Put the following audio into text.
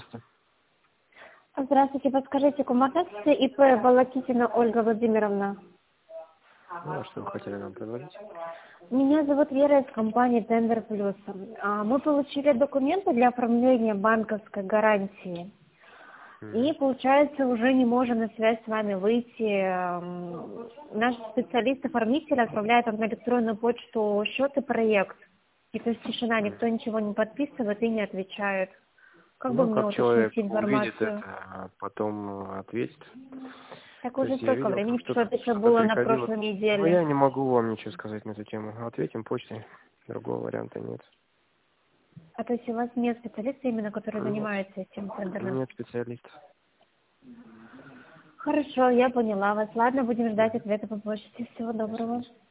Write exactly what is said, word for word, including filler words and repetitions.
Здравствуйте. Здравствуйте, подскажите, куматация ИП Волокитина Ольга Владимировна. Ну, а что вы хотели нам предложить? Меня зовут Вера из компании Тендер Плюс. А, Мы получили документы для оформления банковской гарантии. И, Мгм. получается, уже не можем на связь с вами выйти. М, Наш специалист-оформитель отправляет вам на электронную почту счет и проект. И то есть тишина, Мгм. никто ничего не подписывает и не отвечает. Как бы Ну, мне как уточнить человек увидит информацию? это, а потом э, ответит. Так То уже есть я столько видел, там времени прошло, что-то это еще что было на приходило. прошлой Но я неделе. не могу вам ничего сказать на эту тему. Ответим почтой. Другого варианта нет. А то есть у вас нет специалиста именно, который Нет. занимается этим тендерным? Нет специалистов. Хорошо, я поняла вас. Ладно, будем ждать Мгм. ответа по почте. Всего До свидания. доброго.